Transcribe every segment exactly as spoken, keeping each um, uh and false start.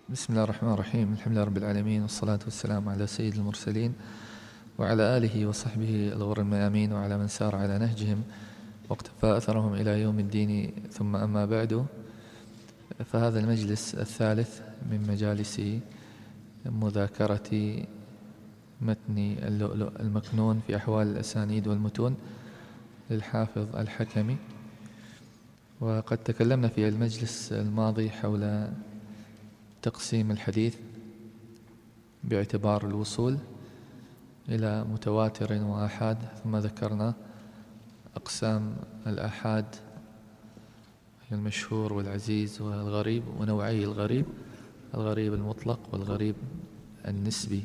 بسم الله الرحمن الرحيم. الحمد لله رب العالمين، والصلاة والسلام على سيد المرسلين وعلى آله وصحبه الغر الميامين وعلى من سار على نهجهم واقتفى أثرهم إلى يوم الدين. ثم أما بعد، فهذا المجلس الثالث من مجالس مذاكرة متن اللؤلؤ المكنون في أحوال الأسانيد والمتون للحافظ الحكمي. وقد تكلمنا في المجلس الماضي حول تقسيم الحديث باعتبار الوصول إلى متواتر وآحاد، ثم ذكرنا أقسام الآحاد، المشهور والعزيز والغريب، ونوعي الغريب: الغريب المطلق والغريب النسبي.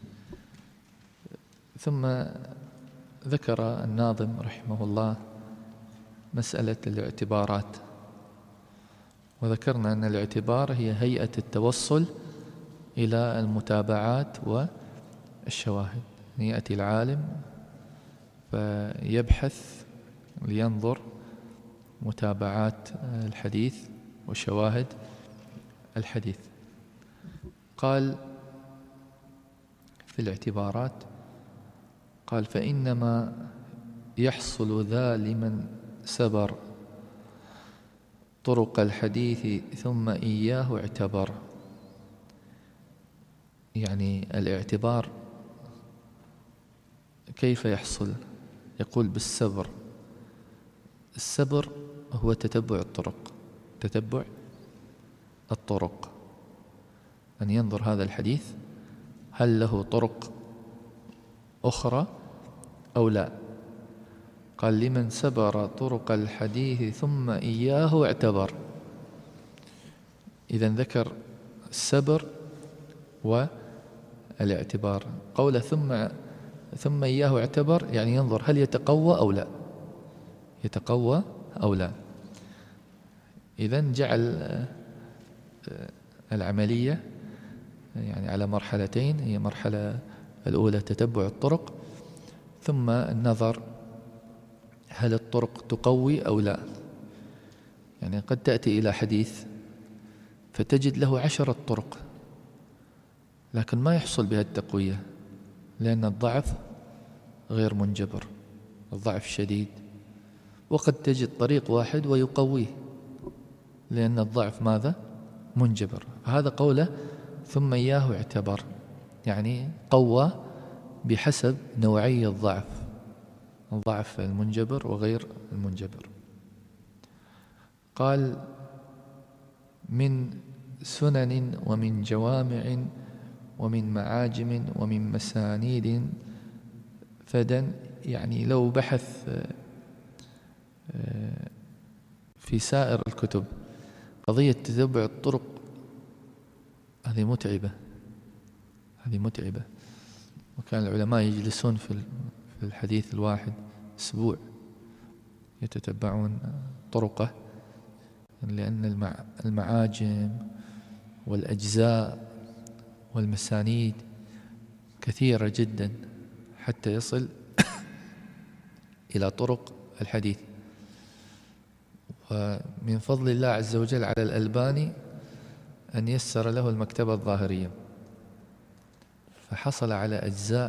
ثم ذكر الناظم رحمه الله مسألة الاعتبارات، وذكرنا أن الاعتبار هي هيئة التوصل إلى المتابعات والشواهد. يأتي العالم فيبحث لينظر متابعات الحديث وشواهد الحديث. قال في الاعتبارات، قال: فإنما يحصل ذا لمن سبر طرق الحديث ثم إياه اعتبر. يعني الاعتبار كيف يحصل؟ يقول: بالسبر. السبر هو تتبع الطرق، تتبع الطرق، أن ينظر هذا الحديث هل له طرق أخرى أو لا. قال: لمن سبر طرق الحديث ثم إياه اعتبر. إذن ذكر السبر والاعتبار. قول ثم ثم إياه اعتبر يعني ينظر هل يتقوى أو لا، يتقوى أو لا. إذن جعل العملية يعني على مرحلتين: هي مرحلة الأولى تتبع الطرق، ثم النظر هل الطرق تقوي أو لا. يعني قد تأتي إلى حديث فتجد له عشرة طرق، لكن ما يحصل بها التقوية لأن الضعف غير منجبر، الضعف شديد. وقد تجد طريق واحد ويقويه لأن الضعف ماذا؟ منجبر. هذا قوله ثم إياه اعتبر، يعني قوى بحسب نوعي الضعف، الضعف المنجبر وغير المنجبر. قال: من سنن ومن جوامع ومن معاجم ومن مسانيد فدا. يعني لو بحث في سائر الكتب قضية تتبع الطرق، هذه متعبة، هذه متعبة. وكان العلماء يجلسون في الحديث الواحد أسبوع يتتبعون طرقه، لأن المعاجم والأجزاء والمسانيد كثيرة جدا حتى يصل إلى طرق الحديث. ومن فضل الله عز وجل على الألباني أن يسر له المكتبة الظاهرية، فحصل على أجزاء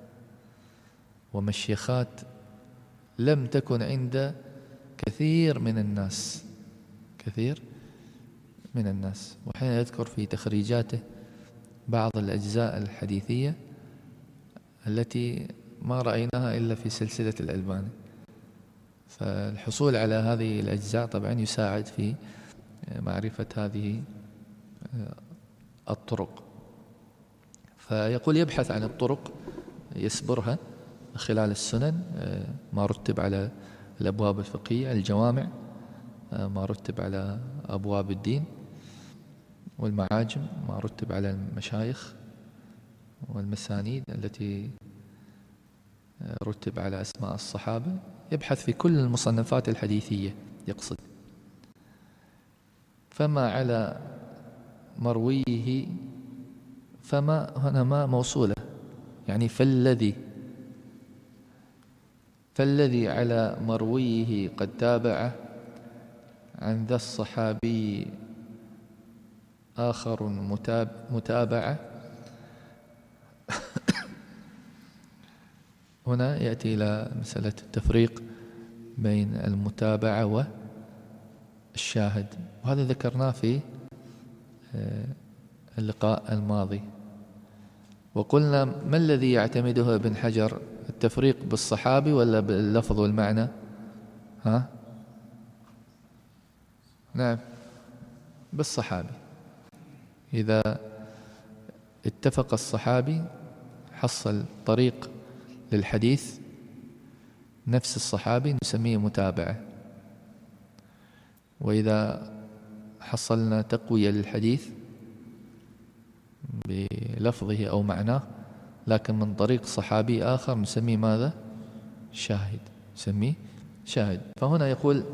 ومشيخات لم تكن عند كثير من الناس، كثير من الناس. وحين يذكر في تخريجاته بعض الأجزاء الحديثية التي ما رأيناها إلا في سلسلة الألباني. فالحصول على هذه الأجزاء طبعا يساعد في معرفة هذه الطرق. فيقول يبحث عن الطرق يسبرها خلال السنن، ما رتب على الأبواب الفقهية، الجوامع ما رتب على أبواب الدين، والمعاجم ما رتب على المشايخ، والمسانيد التي رتب على أسماء الصحابة. يبحث في كل المصنفات الحديثية يقصد. فما على مرويه، فما هنا ما موصولة، يعني فالذي فالذي على مرويه قد تابعه عن ذا الصحابي آخر متابعة. هنا يأتي إلى مسألة التفريق بين المتابعة والشاهد، وهذا ذكرناه في اللقاء الماضي، وقلنا ما الذي يعتمده ابن حجر، التفريق بالصحابي ولا باللفظ والمعنى؟ ها؟ نعم، بالصحابي. إذا اتفق الصحابي حصل طريق للحديث نفس الصحابي نسميه متابعة، وإذا حصلنا تقوية للحديث بلفظه أو معناه لكن من طريق صحابي آخر نسميه ماذا؟ شاهد، نسميه شاهد. فهنا يقول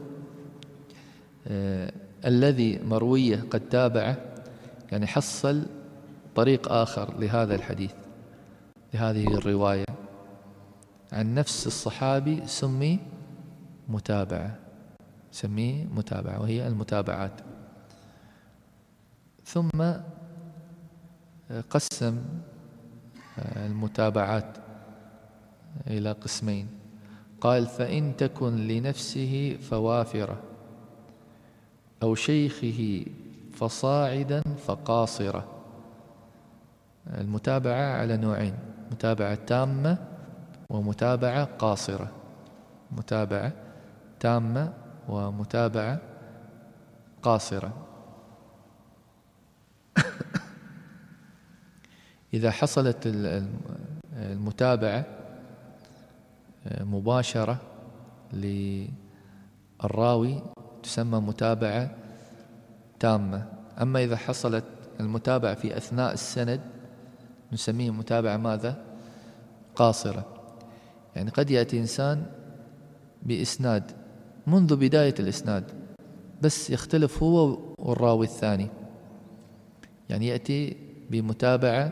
آه الذي مرويه قد تابعه، يعني حصل طريق آخر لهذا الحديث، لهذه الرواية عن نفس الصحابي سمي متابعة، سميه متابعة، وهي المتابعات. ثم قسم المتابعات إلى قسمين، قال: فإن تكن لنفسه فوافرة أو شيخه فصاعدا فقاصرة. المتابعة على نوعين: متابعة تامة ومتابعة قاصرة. متابعة تامة ومتابعة قاصرة. إذا حصلت المتابعة مباشرة للراوي تسمى متابعة تامة، أما إذا حصلت المتابعة في أثناء السند نسميه متابعة ماذا؟ قاصرة. يعني قد يأتي إنسان بإسناد منذ بداية الإسناد بس يختلف هو والراوي الثاني، يعني يأتي بمتابعة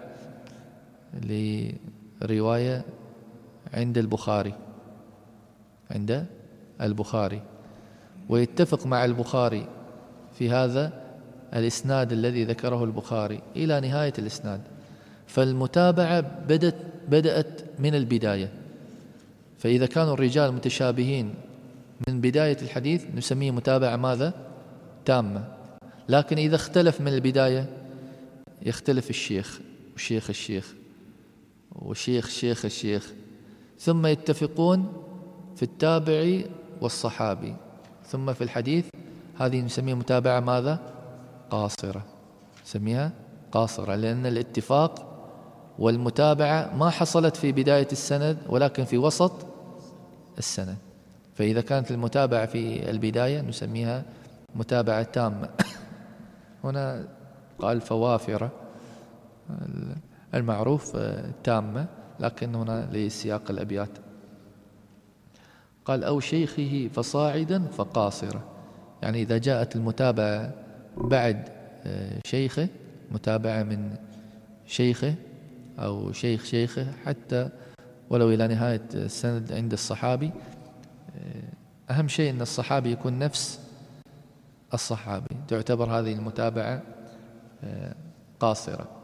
لرواية عند البخاري عند البخاري ويتفق مع البخاري في هذا الإسناد الذي ذكره البخاري إلى نهاية الإسناد، فالمتابعة بدأت بدأت من البداية. فإذا كانوا الرجال متشابهين من بداية الحديث نسميه متابعة ماذا؟ تامة. لكن إذا اختلف من البداية يختلف الشيخ وشيخ الشيخ وشيخ شيخ الشيخ ثم يتفقون في التابعي والصحابي ثم في الحديث، هذه نسميها متابعة ماذا؟ قاصرة. نسميها قاصرة لأن الاتفاق والمتابعة ما حصلت في بداية السند ولكن في وسط السند. فإذا كانت المتابعة في البداية نسميها متابعة تامة. هنا قال فوافرة، المعروف تامة، لكن هنا لسياق الأبيات قال: أو شيخه فصاعدا فقاصرة. يعني إذا جاءت المتابعة بعد شيخه، متابعة من شيخه أو شيخ شيخه حتى ولو إلى نهاية السند عند الصحابي، أهم شيء أن الصحابي يكون نفس الصحابي، تعتبر هذه المتابعة قاصرة.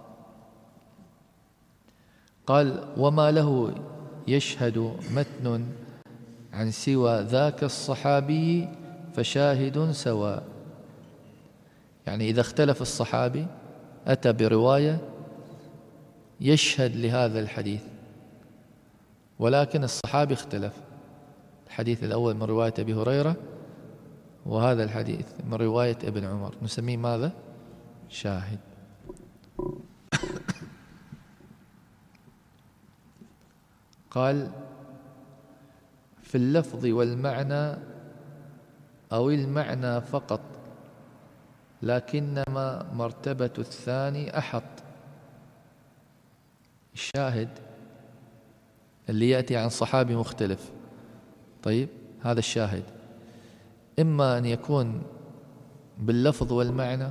قال: وما له يشهد متن عن سوى ذاك الصحابي فشاهد سواء. يعني إذا اختلف الصحابي أتى برواية يشهد لهذا الحديث ولكن الصحابي اختلف، الحديث الأول من رواية أبي هريرة وهذا الحديث من رواية ابن عمر، نسميه ماذا؟ شاهد. قال: في اللفظ والمعنى أو المعنى فقط، لكنما مرتبة الثاني أحط. الشاهد اللي يأتي عن صحابي مختلف، طيب هذا الشاهد إما أن يكون باللفظ والمعنى،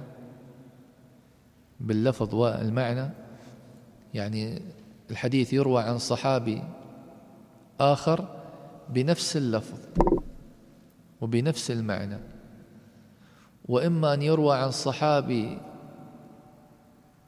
باللفظ والمعنى يعني الحديث يروى عن صحابي آخر بنفس اللفظ وبنفس المعنى، وإما أن يروى عن صحابي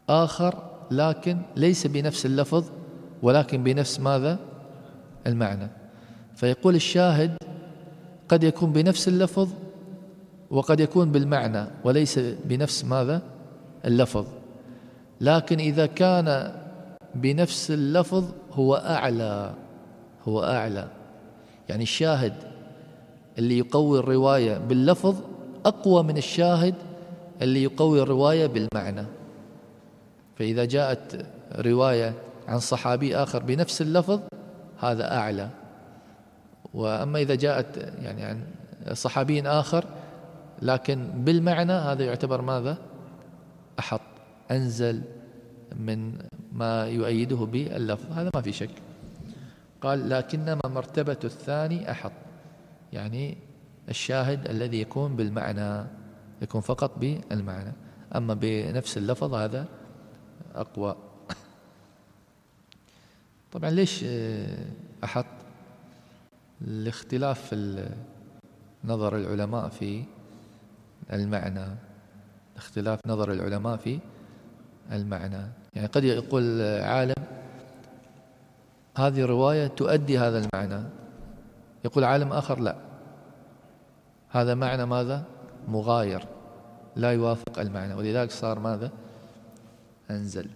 آخر لكن ليس بنفس اللفظ ولكن بنفس ماذا؟ المعنى. فيقول الشاهد قد يكون بنفس اللفظ وقد يكون بالمعنى وليس بنفس ماذا؟ اللفظ. لكن إذا كان بنفس اللفظ هو أعلى، هو أعلى. يعني الشاهد اللي يقوي الرواية باللفظ أقوى من الشاهد اللي يقوي الرواية بالمعنى. فإذا جاءت رواية عن صحابي آخر بنفس اللفظ هذا أعلى، وأما إذا جاءت يعني عن صحابي آخر لكن بالمعنى هذا يعتبر ماذا؟ أحط، أنزل من ما يؤيده باللفظ، هذا ما في شك. قال لكنما مرتبة الثاني أحط، يعني الشاهد الذي يكون بالمعنى، يكون فقط بالمعنى، أما بنفس اللفظ هذا أقوى. طبعا ليش أحط؟ الاختلاف في نظر العلماء في المعنى، اختلاف نظر العلماء في المعنى. يعني قد يقول عالم هذه الرواية تؤدي هذا المعنى، يقول عالم آخر لا، هذا معنى ماذا؟ مغاير، لا يوافق المعنى، ولذلك صار ماذا؟ أنزل.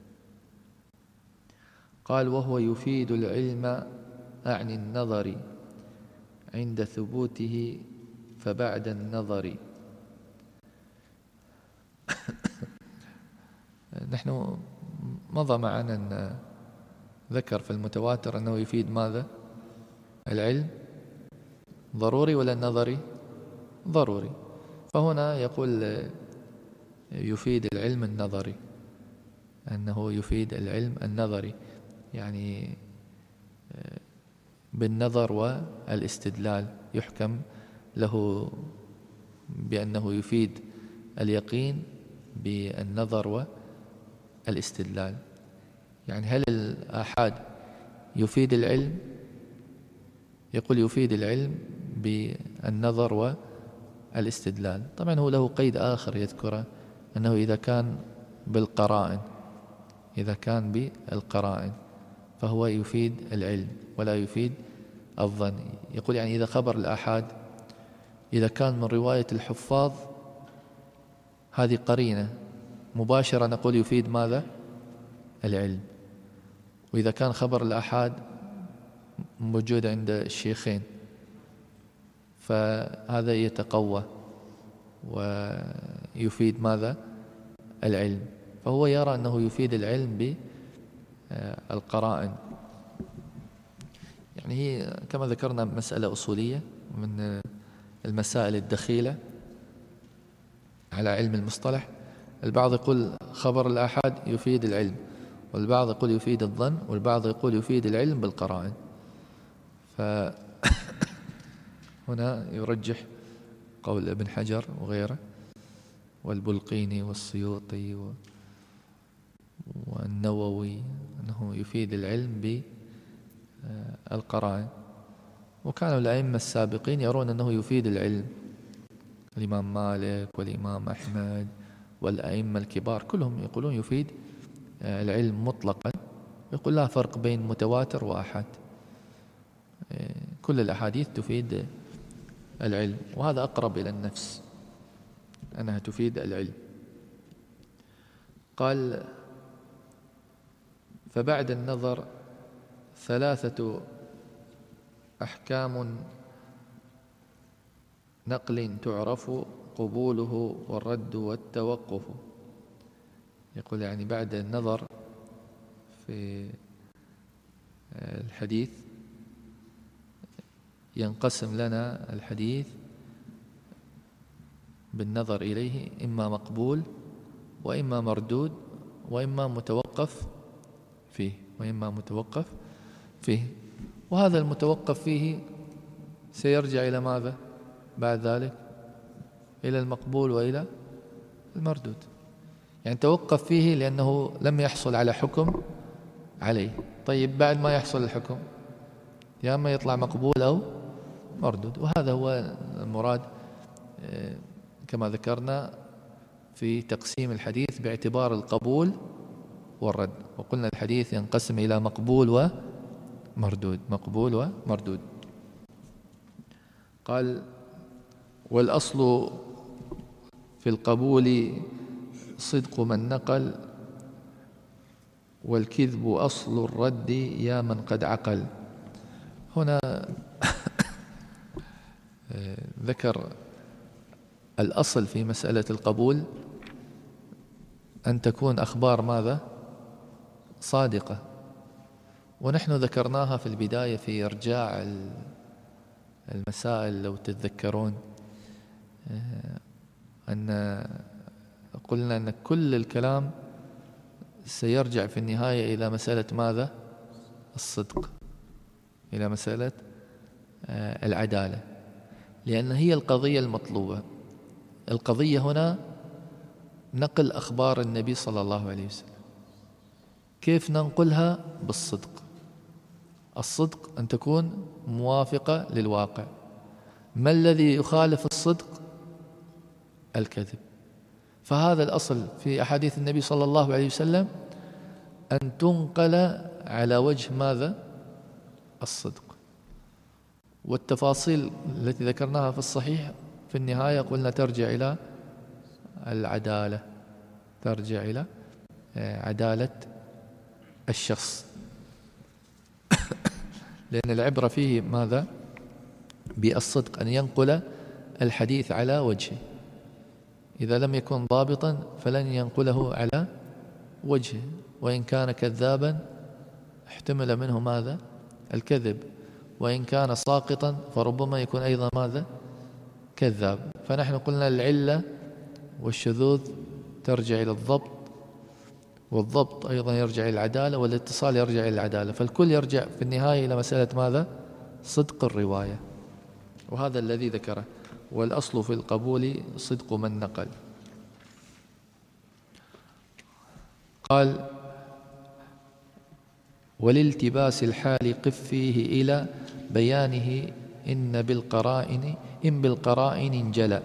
قال وهو يفيد العلم أعني النظر عند ثبوته فبعد النظر. نحن مضى معنا أن ذكر في المتواتر أنه يفيد ماذا؟ العلم ضروري ولا النظري؟ ضروري. فهنا يقول يفيد العلم النظري، أنه يفيد العلم النظري، يعني بالنظر والاستدلال يحكم له بأنه يفيد اليقين بالنظر والاستدلال. يعني هل الآحاد يفيد العلم؟ يقول يفيد العلم بالنظر والاستدلال. طبعا هو له قيد آخر يذكره، أنه إذا كان بالقرائن، إذا كان بالقرائن فهو يفيد العلم ولا يفيد الظن. يقول يعني إذا خبر الآحاد إذا كان من رواية الحفاظ هذه قرينة مباشرة نقول يفيد ماذا؟ العلم. وإذا كان خبر الآحاد موجود عند الشيخين فهذا يتقوى ويفيد ماذا؟ العلم. فهو يرى أنه يفيد العلم بالقرائن. يعني هي كما ذكرنا مسألة أصولية من المسائل الدخيلة على علم المصطلح. البعض يقول خبر الآحاد يفيد العلم، والبعض يقول يفيد الظن، والبعض يقول يفيد العلم بالقرائن. فهنا يرجح قول ابن حجر وغيره والبلقيني والسيوطي والنووي أنه يفيد العلم بالقرائن. وكانوا الأئمة السابقين يرون أنه يفيد العلم، الإمام مالك والإمام أحمد والأئمة الكبار كلهم يقولون يفيد العلم مطلقا، يقول لا فرق بين متواتر وآحاد، كل الأحاديث تفيد العلم، وهذا أقرب إلى النفس أنها تفيد العلم. قال فبعد النظر ثلاثة أحكام نقل تعرف قبوله والرد والتوقف. يقول يعني بعد النظر في الحديث ينقسم لنا الحديث بالنظر إليه إما مقبول وإما مردود وإما متوقف فيه وإما متوقف فيه. وهذا المتوقف فيه سيرجع إلى ماذا بعد ذلك؟ إلى المقبول وإلى المردود. يعني توقف فيه لأنه لم يحصل على حكم عليه. طيب بعد ما يحصل الحكم يا أما يطلع مقبول أو مردود، وهذا هو المراد كما ذكرنا في تقسيم الحديث باعتبار القبول والرد، وقلنا الحديث ينقسم إلى مقبول ومردود، مقبول ومردود. قال والأصل في القبول صدق من نقل، والكذب أصل الرد يا من قد عقل. هنا ذكر الأصل في مسألة القبول أن تكون أخبار ماذا؟ صادقة. ونحن ذكرناها في البداية في إرجاع المسائل لو تتذكرون، أن قلنا أن كل الكلام سيرجع في النهاية إلى مسألة ماذا؟ الصدق، إلى مسألة العدالة، لأن هي القضية المطلوبة. القضية هنا نقل أخبار النبي صلى الله عليه وسلم، كيف ننقلها؟ بالصدق. الصدق أن تكون موافقة للواقع. ما الذي يخالف الصدق؟ الكذب. فهذا الأصل في أحاديث النبي صلى الله عليه وسلم أن تنقل على وجه ماذا؟ الصدق. والتفاصيل التي ذكرناها في الصحيح في النهاية قلنا ترجع إلى العدالة، ترجع إلى عدالة الشخص. لأن العبرة فيه ماذا؟ بالصدق، أن ينقل الحديث على وجهه. إذا لم يكن ضابطا فلن ينقله على وجهه، وإن كان كذابا احتمل منه ماذا؟ الكذب، وإن كان ساقطا فربما يكون أيضا ماذا؟ كذاب. فنحن قلنا العلة والشذوذ ترجع إلى الضبط، والضبط أيضا يرجع إلى العدالة، والاتصال يرجع إلى العدالة. فالكل يرجع في النهاية إلى مسألة ماذا؟ صدق الرواية. وهذا الذي ذكره. والأصل في القبول صدق من نقل. قال ولالتباس الحال قف فيه إلى بيانه إن بالقرائن إن بالقرائن انجلى.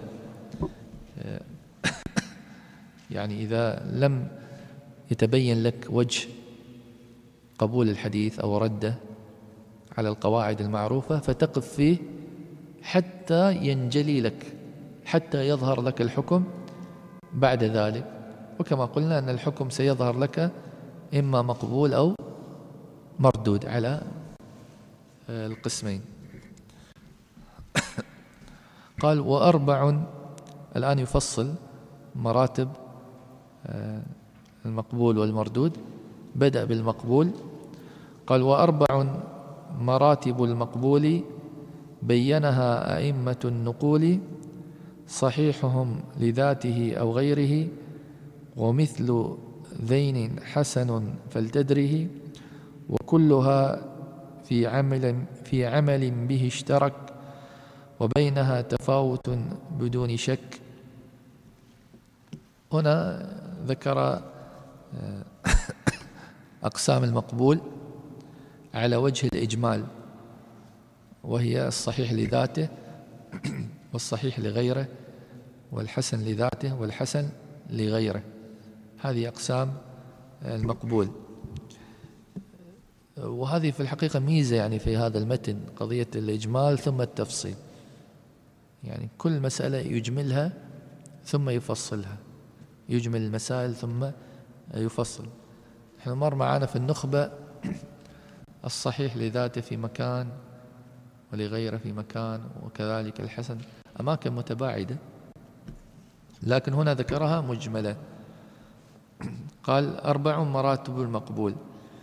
يعني إذا لم يتبين لك وجه قبول الحديث أو رده على القواعد المعروفة فتقف فيه حتى ينجلي لك، حتى يظهر لك الحكم بعد ذلك. وكما قلنا أن الحكم سيظهر لك إما مقبول أو مردود على القسمين. قال وأربع، الآن يفصل مراتب المقبول والمردود. بدأ بالمقبول. قال وأربع مراتب المقبول بينها أئمة النقول، صحيحهم لذاته أو غيره، ومثل ذين حسن فلتدره، وكلها في عمل في عمل به اشترك، وبينها تفاوت بدون شك. هنا ذكر أقسام المقبول على وجه الإجمال، وهي الصحيح لذاته والصحيح لغيره، والحسن لذاته والحسن لغيره. هذه أقسام المقبول. وهذه في الحقيقة ميزة يعني في هذا المتن، قضية الإجمال ثم التفصيل. يعني كل مسألة يجملها ثم يفصلها، يجمل المسائل ثم يفصل. نحن مر معنا في النخبة الصحيح لذاته في مكان ولغيره في مكان، وكذلك الحسن، أماكن متباعدة، لكن هنا ذكرها مجملة. قال أربع مراتب المقبول،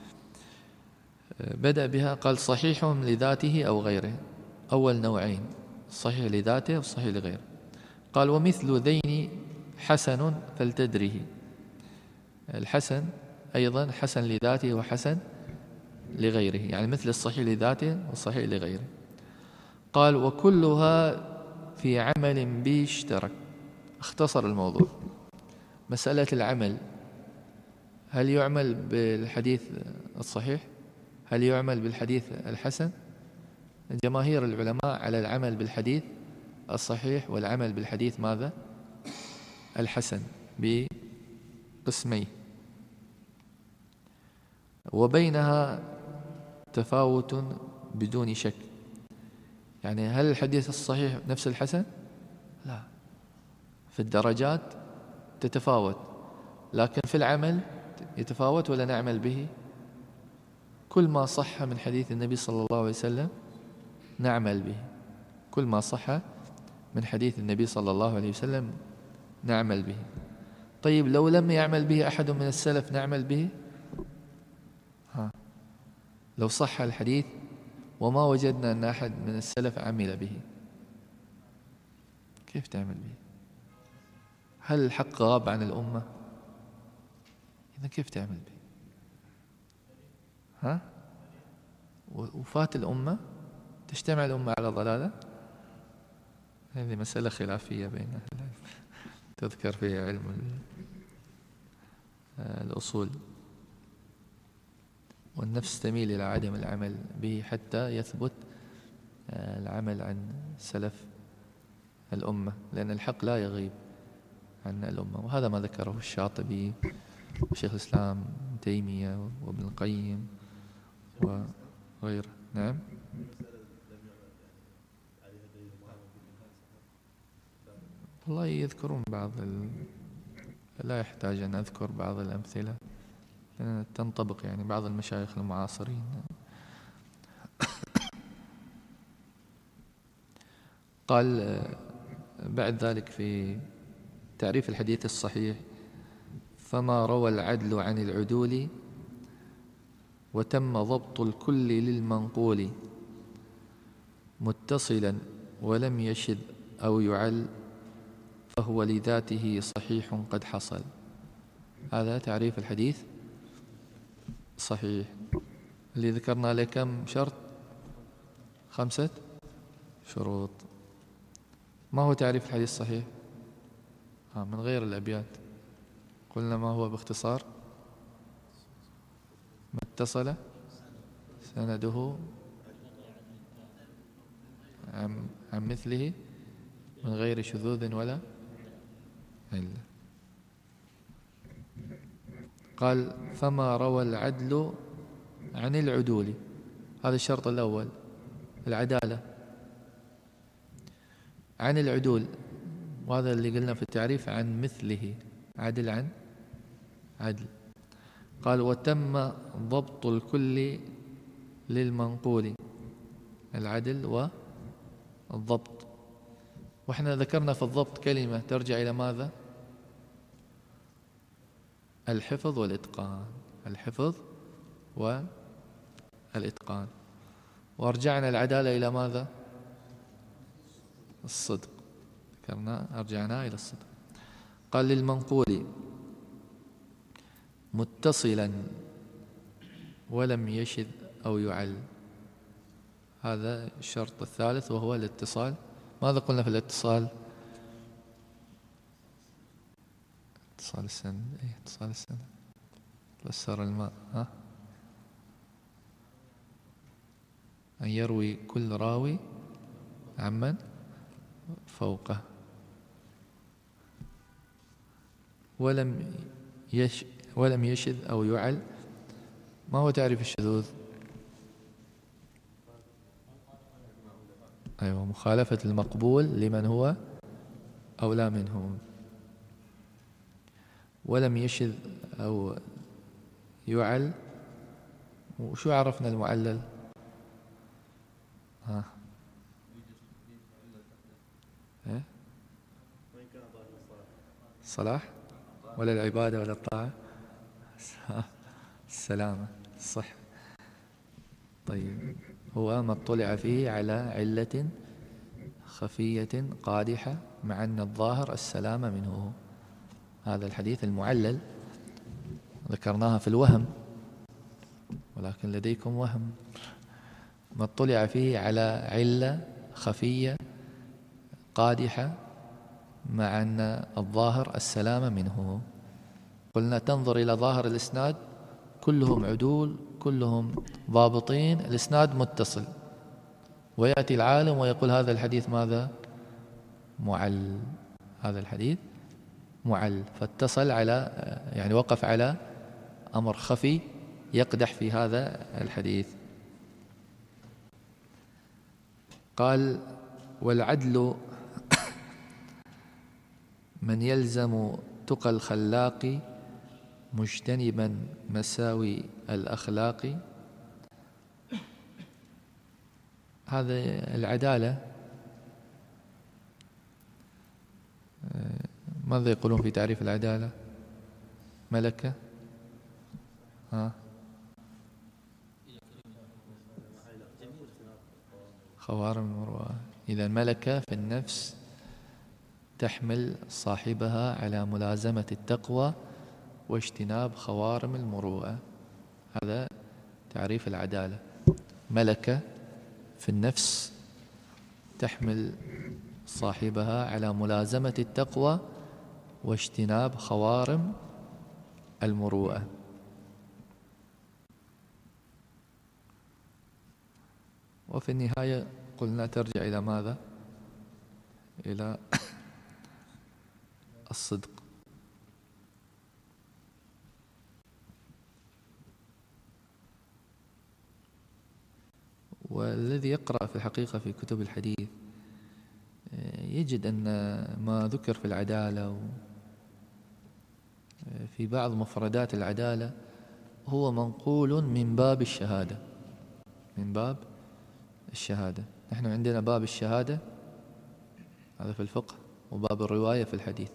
بدأ بها قال صحيح لذاته أو غيره، أول نوعين صحيح لذاته والصحيح لغيره. قال ومثل ذين حسن فلتدره، الحسن أيضا حسن لذاته وحسن لغيره، يعني مثل الصحيح لذاته والصحيح لغيره. قال وكلها في عمل به اشترك. اختصر الموضوع. مسألة العمل، هل يعمل بالحديث الصحيح؟ هل يعمل بالحديث الحسن؟ جماهير العلماء على العمل بالحديث الصحيح والعمل بالحديث ماذا؟ الحسن. بقسميه، وبينها تفاوت بدون شك. يعني هل الحديث الصحيح نفس الحسن؟ لا، في الدرجات تتفاوت، لكن في العمل يتفاوت ولا نعمل به؟ كل ما صح من حديث النبي صلى الله عليه وسلم نعمل به، كل ما صح من حديث النبي صلى الله عليه وسلم نعمل به. طيب لو لم يعمل به أحد من السلف نعمل به؟ ها، لو صح الحديث وما وجدنا أن أحد من السلف عمل به، كيف تعمل به؟ هل الحق غاب عن الأمة؟ إذا كيف تعمل به؟ ها؟ وفات الأمة، تجتمع الأمة على ضلالة؟ هذه مسألة خلافية بين أهل العلم تذكر في علم الأصول. والنفس تميل إلى عدم العمل به حتى يثبت العمل عن سلف الأمة، لأن الحق لا يغيب عن الأمة. وهذا ما ذكره الشاطبي وشيخ الإسلام ابن تيمية وابن القيم وغيره. نعم. والله يذكرون بعض ال... لا يحتاج أن أذكر بعض الأمثلة لأن تنطبق يعني بعض المشايخ المعاصرين. قال بعد ذلك في تعريف الحديث الصحيح: فما روى العدل عن العدول وتم ضبط الكل للمنقول متصلا ولم يشذ أو يعل فهو لذاته صحيح قد حصل. هذا تعريف الحديث صحيح اللي ذكرنا له كم شرط؟ خمسة شروط. ما هو تعريف الحديث الصحيح؟ آه من غير الأبيات قلنا ما هو باختصار: ما اتصل سنده عن, عن مثله من غير شذوذ ولا علة. قال: فما روى العدل عن العدول، هذا الشرط الأول، العدالة عن العدول، وهذا اللي قلنا في التعريف عن مثله، عدل عن عدل. قال: وتم ضبط الكل للمنقول، العدل والضبط. وإحنا ذكرنا في الضبط كلمة ترجع إلى ماذا؟ الحفظ والإتقان، الحفظ والإتقان. وارجعنا العدالة إلى ماذا؟ الصدق، ذكرنا أرجعنا إلى الصدق. قال: للمنقول متصلا ولم يشذ أو يعل، هذا الشرط الثالث وهو الاتصال. ماذا قلنا في الاتصال؟ اتصال السند، اي اتصال السند، تفسر الماء، ها؟ أن يروي كل راوي عمن فوقه ولم يش ولم يشذ أو يعل. ما هو تعريف الشذوذ؟ أيوة، مخالفة المقبول لمن هو أولى منه. ولم يشذ أو يعل. وشو عرفنا المعلل؟ ها إيه؟ الصلاح ولا العبادة ولا الطاعة؟ السلامة، الصح. طيب، هو ما اطلع فيه على علة خفية قادحة مع أن الظاهر السلامة منه. هذا الحديث المعلل ذكرناها في الوهم، ولكن لديكم وهم. ما اطلع فيه على علة خفية قادحة مع أن الظاهر السلامة منه. قلنا تنظر إلى ظاهر الإسناد كلهم عدول، كلهم ضابطين، الإسناد متصل، ويأتي العالم ويقول هذا الحديث ماذا؟ معل، هذا الحديث معل، فاتصل على يعني وقف على أمر خفي يقدح في هذا الحديث. قال: والعدل من يلزم تقى الخلاق مجتنبا مساوي الأخلاق. هذا العدالة ماذا يقولون في تعريف العدالة؟ ملكة؟ ها؟ خوارم المروءة. إذا ملكة في النفس تحمل صاحبها على ملازمة التقوى واجتناب خوارم المروءة. هذا تعريف العدالة. ملكة في النفس تحمل صاحبها على ملازمة التقوى واجتناب خوارم المروءة. وفي النهاية قلنا ترجع إلى ماذا؟ إلى الصدق. والذي يقرأ في الحقيقة في كتب الحديث يجد أن ما ذكر في العدالة في بعض مفردات العدالة هو منقول من باب الشهادة، من باب الشهادة. نحن عندنا باب الشهادة هذا في الفقه، وباب الرواية في الحديث.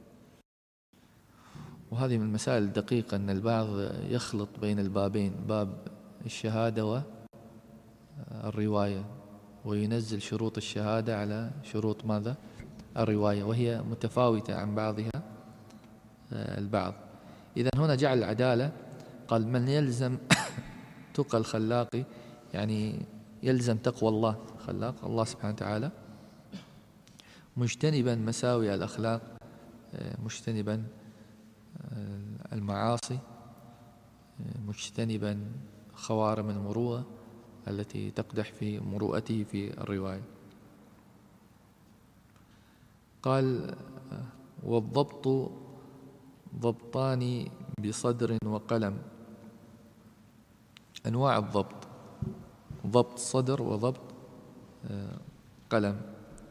وهذه من المسائل الدقيقة أن البعض يخلط بين البابين، باب الشهادة والرواية، وينزل شروط الشهادة على شروط ماذا؟ الرواية، وهي متفاوتة عن بعضها البعض. إذن هنا جعل العدالة قال: من يلزم تقى الخلاق، يعني يلزم تقوى الله، خلاق الله سبحانه وتعالى، مجتنبا مساوي الأخلاق، مجتنبا المعاصي، مجتنبا خوارم المروءة التي تقدح في مروءته في الرواية. قال: والضبط ضبطان بصدر وقلم. أنواع الضبط: ضبط صدر وضبط قلم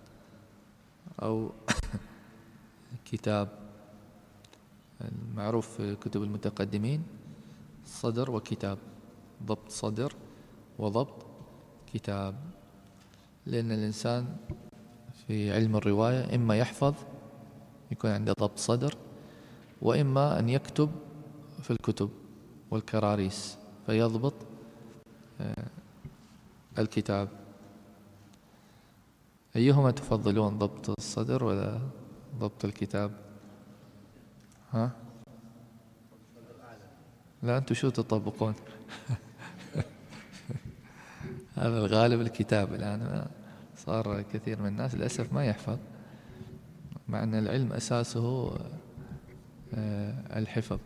أو كتاب. المعروف في كتب المتقدمين صدر وكتاب، ضبط صدر وضبط كتاب. لأن الإنسان في علم الرواية إما يحفظ يكون عنده ضبط صدر، وإما أن يكتب في الكتب والكراريس فيضبط الكتاب. أيهما تفضلون، ضبط الصدر ولا ضبط الكتاب؟ ها؟ لا أنتم شو تطبقون؟ هذا الغالب الكتاب. الآن صار كثير من الناس للأسف ما يحفظ، مع أن العلم أساسه الحفظ.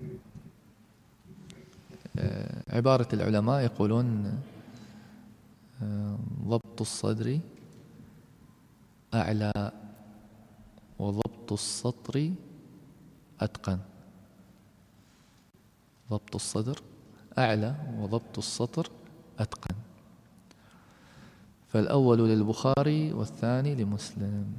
عبارة العلماء يقولون: ضبط الصدر أعلى وضبط السطر أتقن. ضبط الصدر أعلى وضبط السطر أتقن. فالأول للبخاري والثاني لمسلم.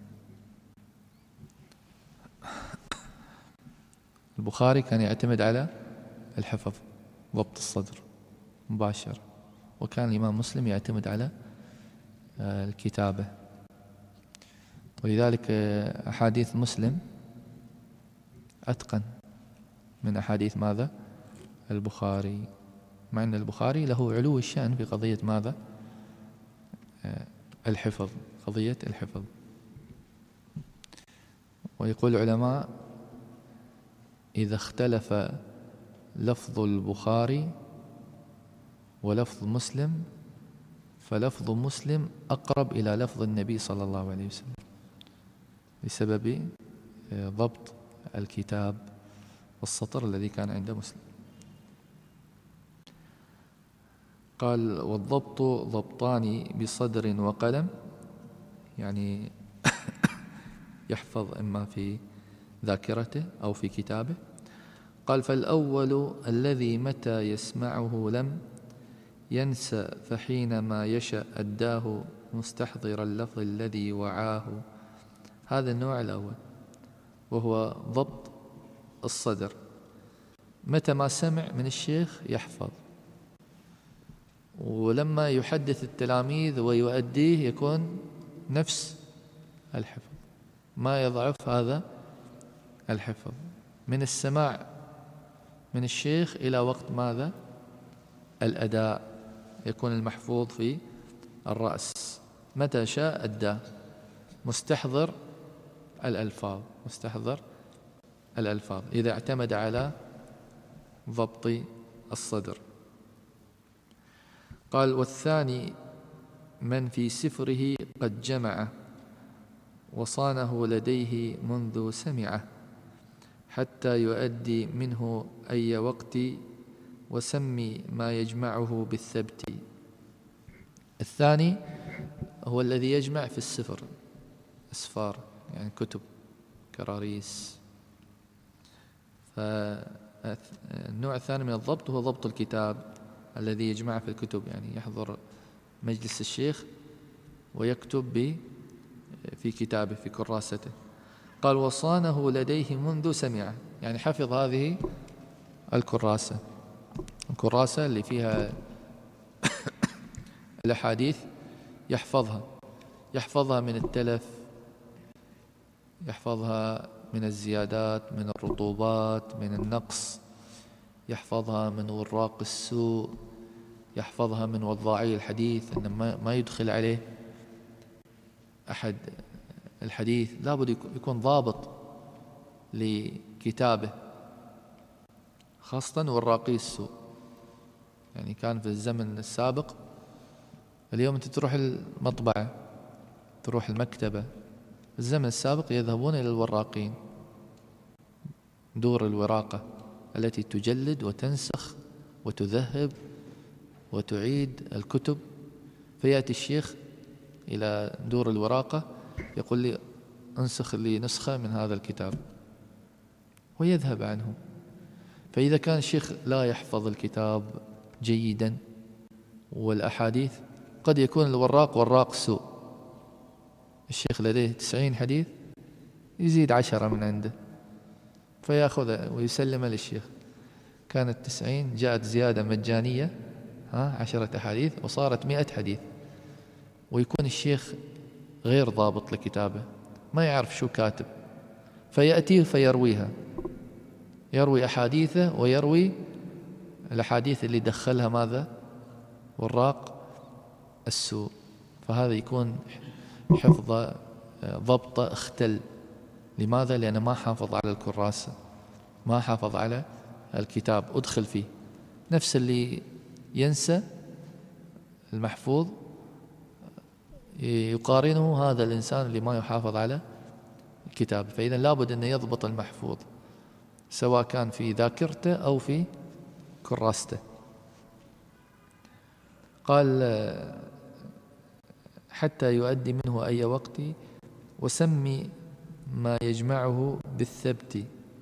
البخاري كان يعتمد على الحفظ، ضبط الصدر مباشر، وكان الإمام مسلم يعتمد على الكتابة. ولذلك أحاديث مسلم أتقن من أحاديث ماذا؟ البخاري، مع أن البخاري له علو الشأن في قضية ماذا؟ الحفظ، قضية الحفظ. ويقول العلماء: إذا اختلف لفظ البخاري ولفظ مسلم فلفظ مسلم أقرب إلى لفظ النبي صلى الله عليه وسلم، بسبب ضبط الكتاب والسطر الذي كان عند مسلم. قال: والضبط ضبطان بصدر وقلم، يعني يحفظ إما في ذاكرته أو في كتابه. قال: فالأول الذي متى يسمعه لم ينسى، فحينما يشأ أداه مستحضر اللفظ الذي وعاه. هذا النوع الأول، وهو ضبط الصدر. متى ما سمع من الشيخ يحفظ، ولما يحدث التلاميذ ويؤديه يكون نفس الحفظ، ما يضعف هذا الحفظ من السماع من الشيخ إلى وقت ماذا؟ الأداء، يكون المحفوظ في الرأس. متى شاء أداه، مستحضر الألفاظ، مستحضر الألفاظ إذا اعتمد على ضبط الصدر. قال: والثاني من في سفره قد جمعه وصانه لديه منذ سمعه، حتى يؤدي منه أي وقت وسمي ما يجمعه بالثبت. الثاني هو الذي يجمع في السفر، أسفار يعني كتب، كراريس. فالنوع الثاني من الضبط هو ضبط الكتاب الذي يجمع في الكتب، يعني يحضر مجلس الشيخ ويكتب في كتابه في كراسته. قال: وصانه لديه منذ سمعه، يعني حفظ هذه الكراسة، الكراسة اللي فيها الأحاديث يحفظها، يحفظها من التلف، يحفظها من الزيادات، من الرطوبات، من النقص، يحفظها من وراق السوء، يحفظها من وضاعي الحديث، أن ما يدخل عليه أحد الحديث، لابد يكون ضابط لكتابه، خاصة وراقي السوء. يعني كان في الزمن السابق، اليوم أنت تروح المطبعة، تروح المكتبة، في الزمن السابق يذهبون إلى الوراقين، دور الوراقة التي تجلد وتنسخ وتذهب وتعيد الكتب. فيأتي الشيخ إلى دور الوراقة يقول لي: انسخ لي نسخة من هذا الكتاب، ويذهب عنه. فإذا كان الشيخ لا يحفظ الكتاب جيدا والأحاديث، قد يكون الوراق وراق سوء، الشيخ لديه تسعين حديث يزيد عشرة من عنده فيأخذ ويسلم للشيخ. كانت تسعين، جاءت زيادة مجانية، ها عشرة أحاديث وصارت مئة حديث، ويكون الشيخ غير ضابط لكتابه، ما يعرف شو كاتب، فيأتيه فيرويها، يروي أحاديثه ويروي الأحاديث اللي دخلها ماذا؟ وراق السوء. فهذا يكون حفظ ضبط اختل. لماذا؟ لأنه ما حافظ على الكراسة، ما حافظ على الكتاب، أدخل فيه. نفس اللي ينسى المحفوظ يقارنه هذا الإنسان اللي ما يحافظ على الكتاب. فإذا لابد أن يضبط المحفوظ، سواء كان في ذاكرته أو في كراسته. قال: حتى يؤدي منه أي وقت وسمي ما يجمعه بالثبت.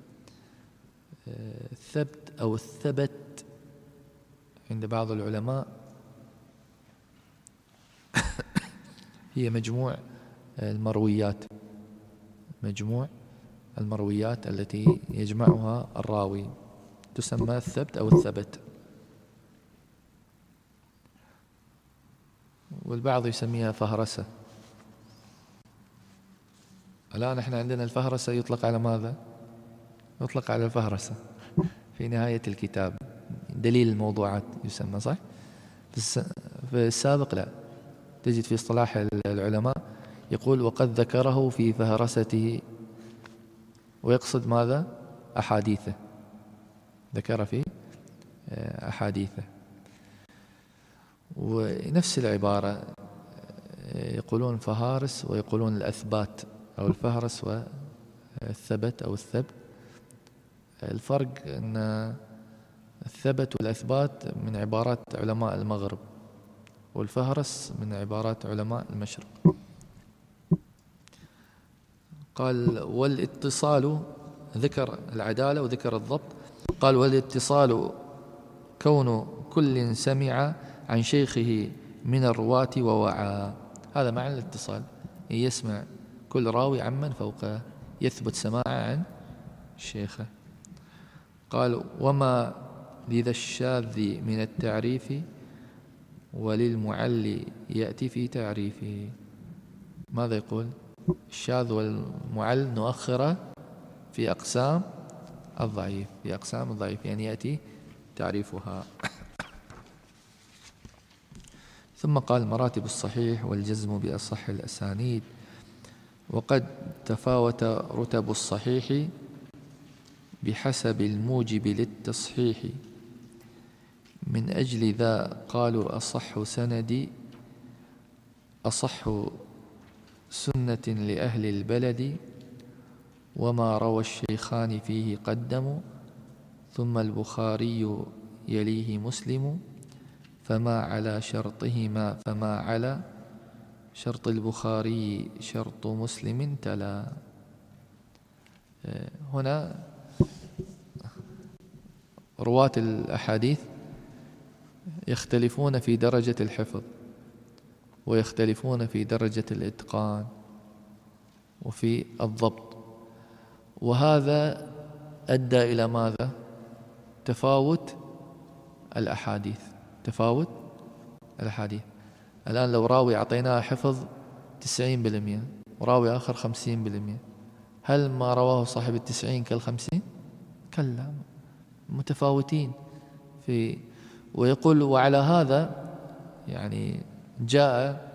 الثبت أو الثبت عند بعض العلماء هي مجموع المرويات، مجموع المرويات التي يجمعها الراوي تسمى الثبت أو الثبت، والبعض يسميها فهرسة. الآن احنا عندنا الفهرسة يطلق على ماذا؟ يطلق على الفهرسة في نهاية الكتاب، دليل الموضوعات يسمى، صح؟ في السابق لا، تجد في اصطلاح العلماء يقول: وقد ذكره في فهرسته، ويقصد ماذا؟ أحاديثه، ذكر في أحاديثه. ونفس العبارة يقولون فهارس ويقولون الأثبات، أو الفهرس والثبت أو الثبت. الفرق أن الثبت والأثبات من عبارات علماء المغرب، والفهرس من عبارات علماء المشرق. قال: والاتصال ذكر العدالة وذكر الضبط. قال والاتصال كون كل سمع عن شيخه من الرواة ووعى، هذا معنى الاتصال، يسمع كل راوي عمن فوقه، يثبت سماعه عن شيخه. قال وما لذا الشاذ من التعريف وللمعل يأتي في تعريفه. ماذا يقول؟ الشاذ والمعل نؤخره في أقسام الضعيف، في أقسام الضعيف يعني يأتي تعريفها. ثم قال مراتب الصحيح والجزم بأصح الأسانيد. وقد تفاوت رتب الصحيح بحسب الموجب للتصحيح، من أجل ذا قالوا أصح سندي أصح سنة لأهل البلد، وما روى الشيخان فيه قدموا، ثم البخاري يليه مسلم، فما على شرطهما فما على شرط البخاري شرط مسلم تلا. هنا رواة الأحاديث يختلفون في درجة الحفظ، ويختلفون في درجة الإتقان وفي الضبط، وهذا أدى إلى ماذا؟ تفاوت الأحاديث، تفاوت الأحاديث. الآن لو راوي أعطيناه حفظ تسعين بالمئة وراوي آخر خمسين بالمئة، هل ما رواه صاحب التسعين كالخمسين؟ كلا، متفاوتين في. ويقول وعلى هذا يعني جاء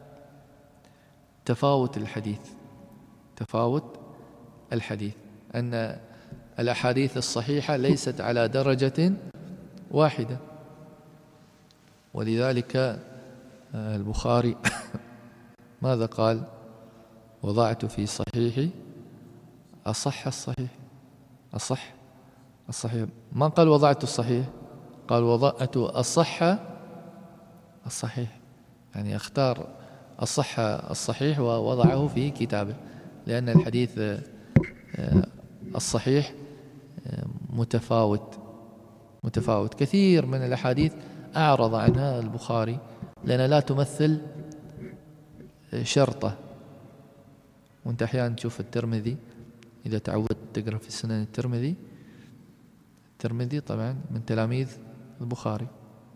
تفاوت الحديث، تفاوت الحديث، أن الأحاديث الصحيحة ليست على درجة واحدة. ولذلك البخاري ماذا قال؟ وضعت في صحيحي أصح الصحيح، أصح الصحيح، ما قال وضعت الصحيح، قال وضعت أصح الصحيح، يعني اختار الصح الصحيح ووضعه في كتابه، لأن الحديث الصحيح متفاوت متفاوت كثير من الأحاديث أعرض عنها البخاري لأنها لا تمثل شرطه. وانت أحيانا تشوف الترمذي، إذا تعودت تقرأ في السنن الترمذي، الترمذي طبعا من تلاميذ البخاري،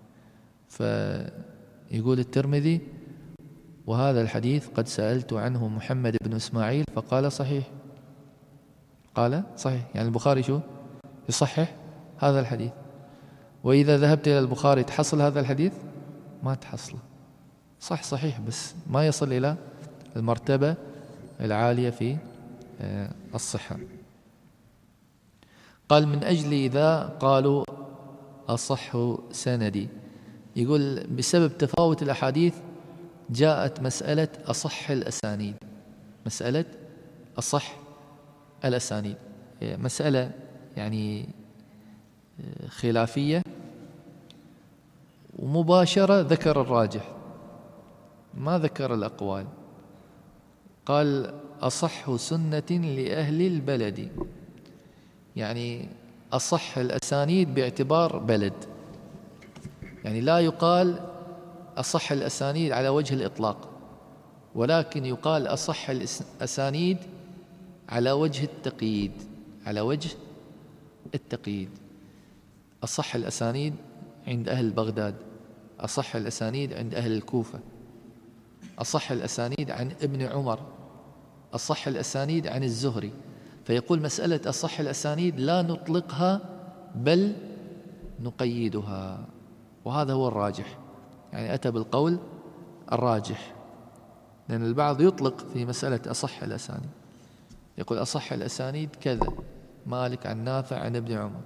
فيقول الترمذي وهذا الحديث قد سألت عنه محمد بن إسماعيل فقال صحيح، قال صحيح، يعني البخاري شو يصحح هذا الحديث. وإذا ذهبت إلى البخاري تحصل هذا الحديث؟ ما تحصله، صح صحيح بس ما يصل إلى المرتبة العالية في الصحة. قال من أجل ذا قالوا أصح سندي، يقول بسبب تفاوت الأحاديث جاءت مسألة أصح الأسانيد، مسألة أصح الأسانيد، مسألة يعني خلافية، ومباشرة ذكر الراجح ما ذكر الأقوال. قال أصح سنة لأهل البلد، يعني أصح الأسانيد باعتبار بلد، يعني لا يقال أصح الأسانيد على وجه الإطلاق، ولكن يقال أصح الأسانيد على وجه التقييد، على وجه التقييد. أصح الأسانيد عند أهل بغداد، أصح الأسانيد عند أهل الكوفة، أصح الأسانيد عن ابن عمر، أصح الأسانيد عن الزهري. فيقول مسألة أصح الأسانيد لا نطلقها بل نقيدها، وهذا هو الراجح، يعني أتى بالقول الراجح، لأن البعض يطلق في مسألة أصح الأسانيد، يقول أصح الأسانيد كذا، مالك عن نافع عن ابن عمر،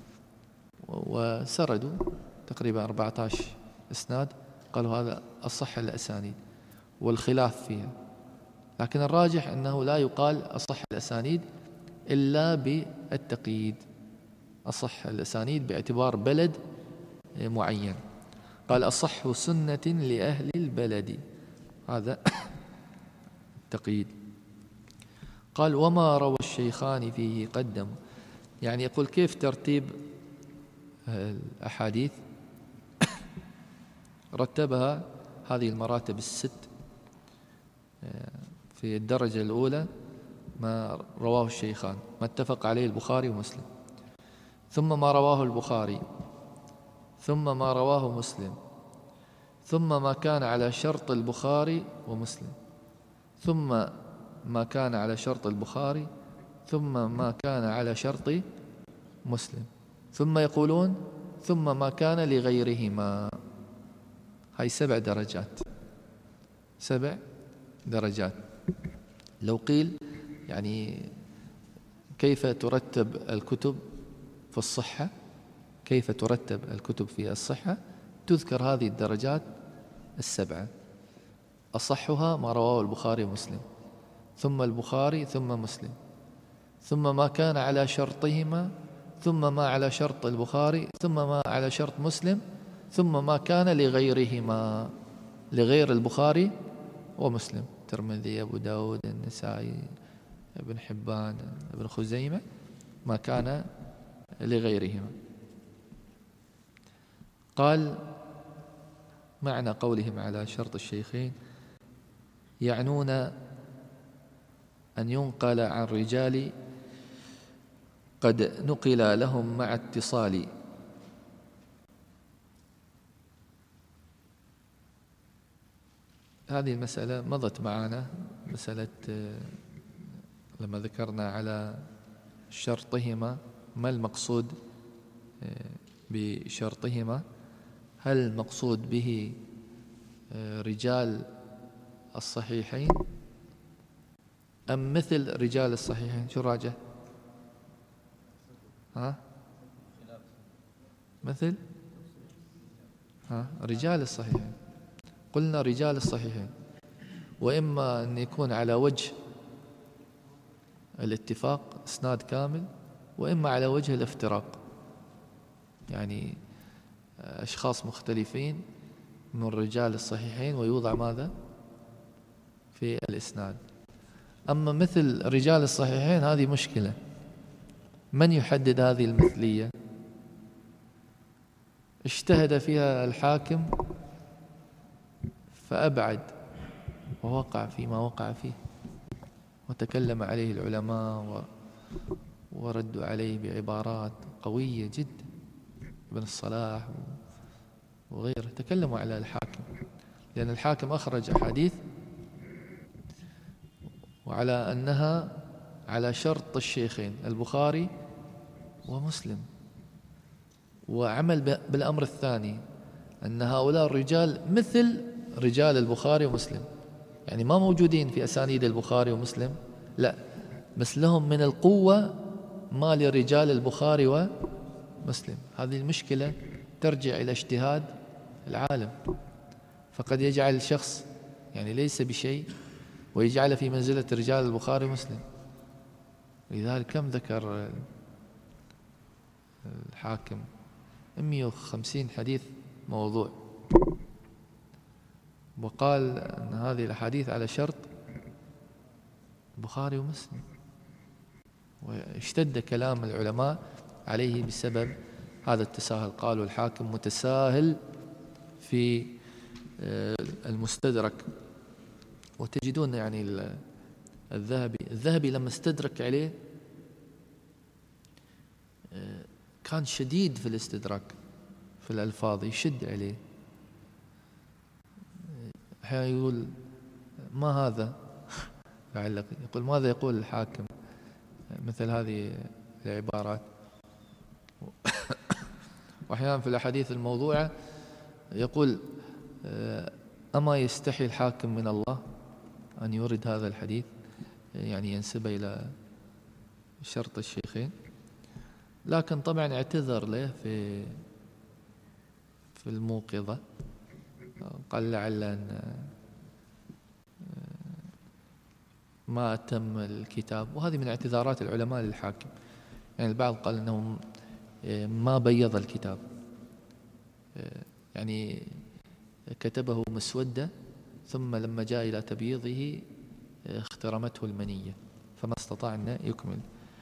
وسردوا تقريبا أربعة عشر إسناد قالوا هذا أصح الأسانيد، والخلاف فيها. لكن الراجح أنه لا يقال أصح الأسانيد إلا بالتقييد، أصح الأسانيد باعتبار بلد معين. قال أصح سنة لأهل البلد، هذا التقييد. قال وما روى الشيخان فيه قدموا، يعني يقول كيف ترتيب الأحاديث، رتبها هذه المراتب الست. في الدرجة الأولى ما رواه الشيخان، ما اتفق عليه البخاري ومسلم، ثم ما رواه البخاري، ثم ما رواه مسلم، ثم ما كان على شرط البخاري ومسلم، ثم ما كان على شرط البخاري، ثم ما كان على شرط مسلم، ثم يقولون ثم ما كان لغيرهما. هاي سبع درجات، سبع درجات. لو قيل يعني كيف ترتب الكتب في الصحة، كيف ترتب الكتب في الصحة، تذكر هذه الدرجات السبعة. أصحها ما رواه البخاري ومسلم، ثم البخاري ثم مسلم، ثم ما كان على شرطهما، ثم ما على شرط البخاري، ثم ما على شرط مسلم، ثم ما كان لغيرهما، لغير البخاري ومسلم، الترمذي، أبو داود، النسائي، ابن حبان، ابن خزيمة، ما كان لغيرهما. قال معنى قولهم على شرط الشيخين يعنون أن ينقل عن رجال قد نقل لهم مع اتصال. هذه المسألة مضت معنا، مسألة لما ذكرنا على شرطهما ما المقصود بشرطهما، هل المقصود به رجال الصحيحين أم مثل رجال الصحيحين؟ شو راجع؟ ها؟ مثل؟ ها؟ رجال الصحيحين. قلنا رجال الصحيحين، وإما أن يكون على وجه الاتفاق إسناد كامل، وإما على وجه الافتراق، يعني أشخاص مختلفين من رجال الصحيحين ويوضع ماذا في الإسناد. أما مثل رجال الصحيحين هذه مشكلة، من يحدد هذه المثلية؟ اجتهد فيها الحاكم فأبعد ووقع فيما وقع فيه، وتكلم عليه العلماء وردوا عليه بعبارات قوية جدا، ابن الصلاح وغيره تكلموا على الحاكم، لأن الحاكم أخرج أحاديث وعلى أنها على شرط الشيخين البخاري ومسلم، وعمل بالأمر الثاني أن هؤلاء الرجال مثل رجال البخاري ومسلم، يعني ما موجودين في أسانيد البخاري ومسلم، لا، مثلهم من القوة ما لرجال البخاري ومسلم. هذه المشكلة ترجع إلى اجتهاد العالم، فقد يجعل الشخص يعني ليس بشيء ويجعل في منزلة رجال البخاري ومسلم. لذلك كم ذكر الحاكم؟ مئة وخمسين حديث موضوع، وقال أن هذه الأحاديث على شرط البخاري ومسلم، واشتد كلام العلماء عليه بسبب هذا التساهل. قالوا الحاكم متساهل في المستدرك، وتجدون يعني الذهبي الذهبي لما استدرك عليه كان شديد في الاستدراك في الألفاظ، يشد عليه، أحيانا يقول ما هذا يعلق، يقول ماذا يقول الحاكم، مثل هذه العبارات. وأحيانا في الأحاديث الموضوعة يقول أما يستحي الحاكم من الله أن يورد هذا الحديث، يعني ينسبه إلى شرط الشيخين. لكن طبعا اعتذر له في في الموقظة، قال لعل أن ما أتم الكتاب، وهذه من اعتذارات العلماء للحاكم. يعني البعض قال أنه ما بيض الكتاب، يعني كتبه مسودة ثم لما جاء إلى تبييضه اخترمته المنية، فما استطاع أن يكمل.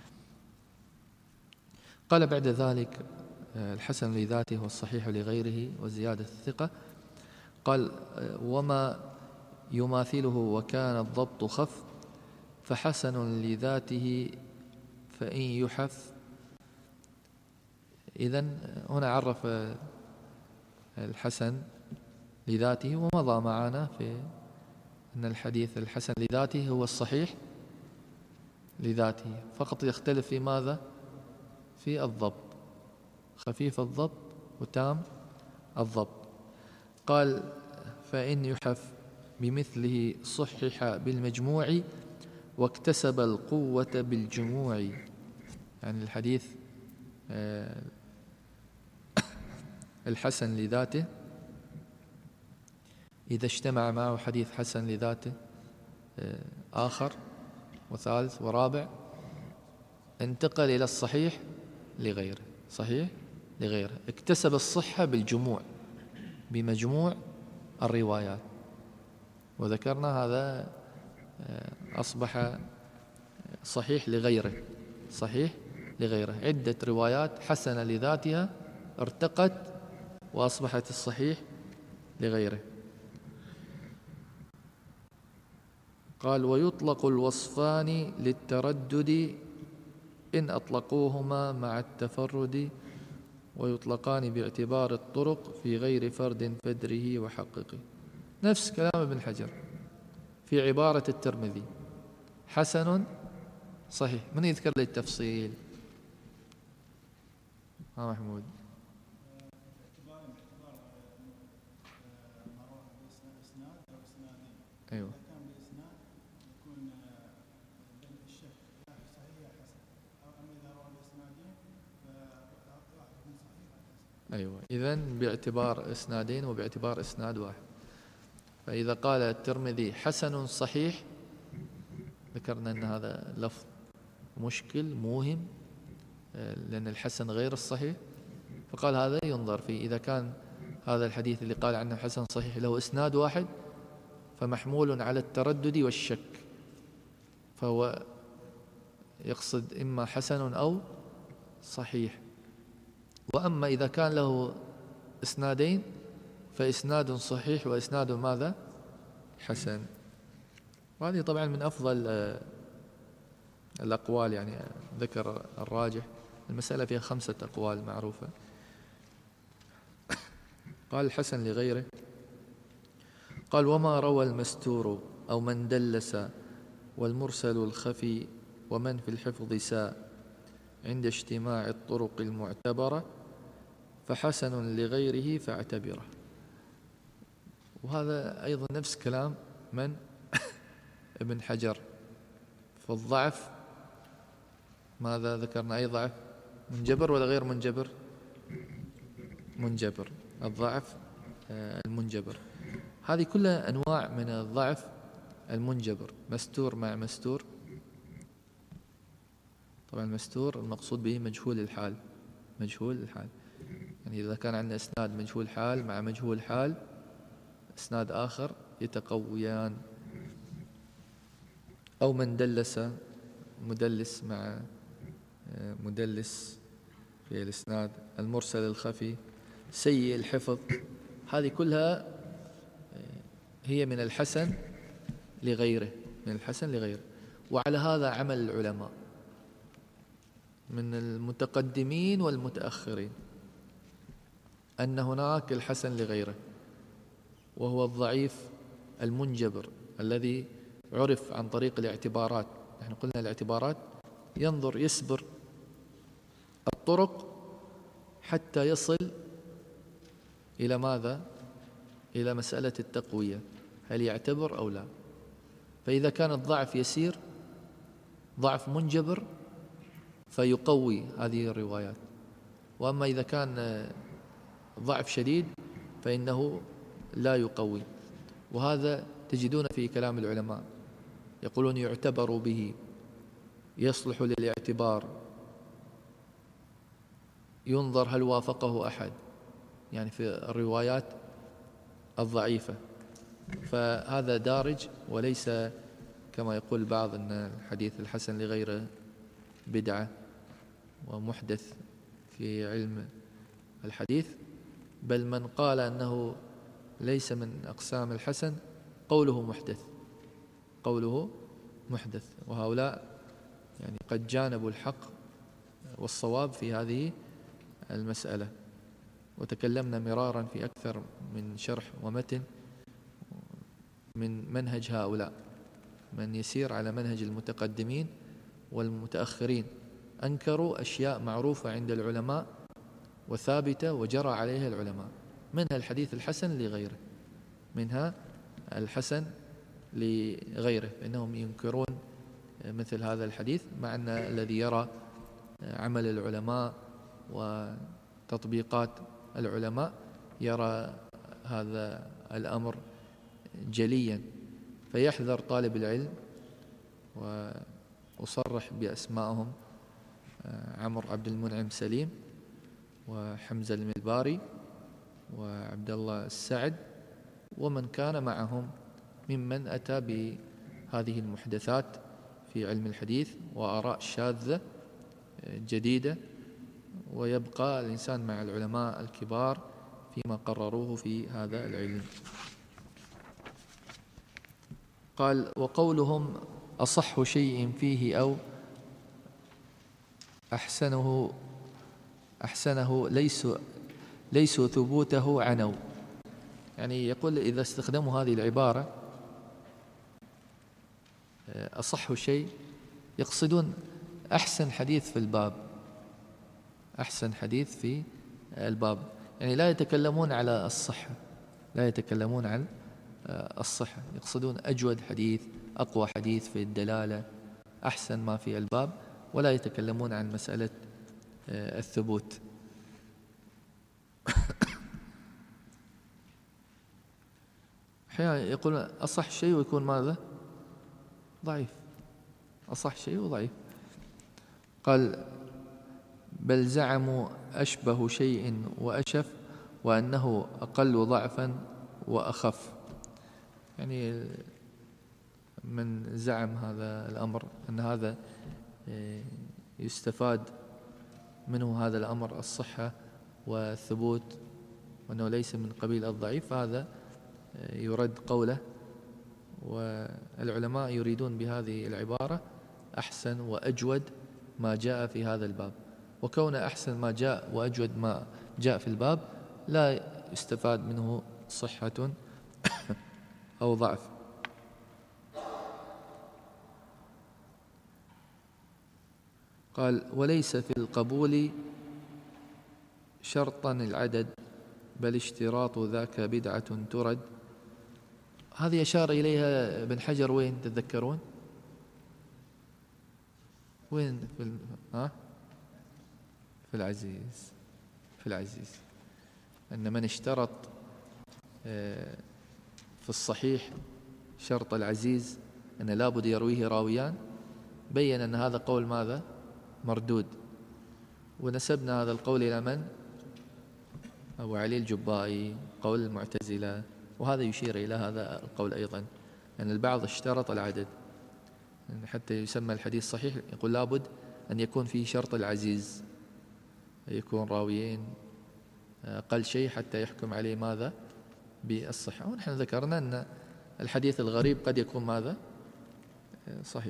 قال بعد ذلك الحسن لذاته والصحيح لغيره وزيادة الثقة، قال وما يماثله وكان الضبط خف فحسن لذاته فإن يحف. إذن هنا عرف الحسن لذاته، ومضى معنا في أن الحديث الحسن لذاته هو الصحيح لذاته، فقط يختلف في ماذا؟ في الضبط، خفيف الضبط وتام الضبط. قال فإن يحف بمثله صحح بالمجموع واكتسب القوة بالجموع. يعني الحديث الحسن لذاته إذا اجتمع معه حديث حسن لذاته آخر وثالث ورابع انتقل إلى الصحيح لغيره، صحيح لغيره، اكتسب الصحة بالجموع بمجموع الروايات. وذكرنا هذا أصبح صحيح لغيره، صحيح لغيره، عدة روايات حسنة لذاتها ارتقت وأصبحت الصحيح لغيره. قال ويطلق الوصفان للتردد إن أطلقوهما مع التفرد، ويطلقان باعتبار الطرق في غير فرد فدره وحققه. نفس كلام ابن حجر في عبارة الترمذي حسن صحيح. من يذكر لي التفصيل؟ ها محمود. أيوة. أيوة، إذن باعتبار إسنادين وباعتبار إسناد واحد. فإذا قال الترمذي حسن صحيح ذكرنا أن هذا لفظ مشكل موهم، لأن الحسن غير الصحيح، فقال هذا ينظر فيه. إذا كان هذا الحديث اللي قال عنه حسن صحيح له إسناد واحد فمحمول على التردد والشك، فهو يقصد إما حسن أو صحيح. وأما إذا كان له إسنادين فإسناد صحيح وإسناد ماذا؟ حسن. وهذه طبعا من أفضل الأقوال، يعني ذكر الراجح. المسألة فيها خمسة أقوال معروفة. قال الحسن لغيره، قال وما روى المستور أو من دلس والمرسل الخفي ومن في الحفظ ساء عند اجتماع الطرق المعتبرة فحسن لغيره فاعتبره. وهذا أيضا نفس كلام من؟ ابن حجر. فالضعف ماذا ذكرنا؟ أي ضعف؟ منجبر ولا غير منجبر؟ منجبر. الضعف المنجبر. هذه كلها أنواع من الضعف المنجبر، مستور مع مستور. طبعا المستور المقصود به مجهول الحال، مجهول الحال. يعني إذا كان عندنا إسناد مجهول حال مع مجهول حال، إسناد آخر يتقويان. أو من دلس، مدلس مع مدلس في الإسناد. المرسل الخفي، سيء الحفظ. هذه كلها هي من الحسن لغيره، من الحسن لغيره. وعلى هذا عمل العلماء من المتقدمين والمتأخرين، أن هناك الحسن لغيره وهو الضعيف المنجبر الذي عرف عن طريق الاعتبارات. نحن قلنا الاعتبارات ينظر يسبر الطرق حتى يصل إلى ماذا؟ إلى مسألة التقوية، هل يعتبر أو لا. فإذا كان الضعف يسير، ضعف منجبر، فيقوي هذه الروايات. وأما إذا كان ضعف شديد فإنه لا يقوي. وهذا تجدون في كلام العلماء يقولون يعتبر به، يصلح للاعتبار، ينظر هل وافقه أحد، يعني في الروايات الضعيفة. فهذا دارج وليس كما يقول البعض أن الحديث الحسن لغيره بدعة ومحدث في علم الحديث، بل من قال أنه ليس من أقسام الحسن قوله محدث، قوله محدث. وهؤلاء يعني قد جانبوا الحق والصواب في هذه المسألة. وتكلمنا مرارا في أكثر من شرح ومتن من منهج هؤلاء، من يسير على منهج المتقدمين والمتأخرين، أنكروا أشياء معروفة عند العلماء وثابتة وجرى عليها العلماء، منها الحديث الحسن لغيره، منها الحسن لغيره، فإنهم ينكرون مثل هذا الحديث، مع أن الذي يرى عمل العلماء وتطبيقات العلماء يرى هذا الأمر جليا. فيحذر طالب العلم، وأصرح بأسمائهم: عمرو عبد المنعم سليم، وحمزة الملباري، وعبد الله السعد، ومن كان معهم ممن أتى بهذه المحدثات في علم الحديث وآراء شاذة جديدة. ويبقى الإنسان مع العلماء الكبار فيما قرروه في هذا العلم. قال: وقولهم أصح شيء فيه أو أحسنه أحسنه ليس ليس ثبوته عنوا. يعني يقول إذا استخدموا هذه العبارة أصح شيء، يقصدون أحسن حديث في الباب، أحسن حديث في الباب، يعني لا يتكلمون على الصحة، لا يتكلمون عن الصحة، يقصدون أجود حديث، أقوى حديث في الدلالة، أحسن ما في الباب، ولا يتكلمون عن مسألة الثبوت. أحيانا يقولون أصح شيء ويكون ماذا؟ ضعيف، أصح شيء وضعيف. قال: بل زعموا أشبه شيء وأشف، وأنه أقل ضعفا وأخف. يعني من زعم هذا الأمر أن هذا يستفاد منه هذا الأمر الصحة والثبوت، وأنه ليس من قبيل الضعيف، فهذا يرد قوله. والعلماء يريدون بهذه العبارة أحسن وأجود ما جاء في هذا الباب، وكون أحسن ما جاء وأجود ما جاء في الباب لا يستفاد منه صحة أو ضعف. قال: وليس في القبول شرطا العدد، بل اشتراط ذاك بدعة ترد. هذه أشار إليها ابن حجر، وين تتذكرون؟ وين في ال... ها؟ في العزيز، في العزيز أن من اشترط في الصحيح شرط العزيز أن لابد يرويه راويان، بين أن هذا قول ماذا؟ مردود. ونسبنا هذا القول إلى من؟ أبو علي الجبائي، قول المعتزلة. وهذا يشير إلى هذا القول أيضا، أن البعض اشترط العدد حتى يسمى الحديث صحيح، يقول لابد أن يكون فيه شرط العزيز، يكون راويين أقل شيء حتى يحكم عليه ماذا؟ بالصحة. ونحن ذكرنا أن الحديث الغريب قد يكون ماذا؟ صحيح.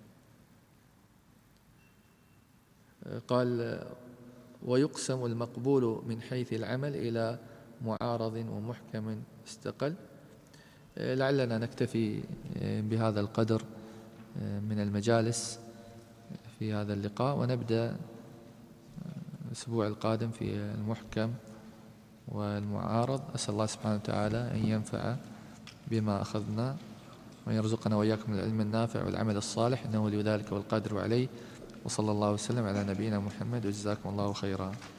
قال: ويقسم المقبول من حيث العمل إلى معارض ومحكم استقل. لعلنا نكتفي بهذا القدر من المجالس في هذا اللقاء، ونبدأ الأسبوع القادم في المحكم والمعارض. أسأل الله سبحانه وتعالى أن ينفع بما أخذنا، وأن يرزقنا وإياكم العلم النافع والعمل الصالح، إنه لذلك والقادر عليه. وصلى الله وسلم على نبينا محمد، وجزاكم الله خيرا.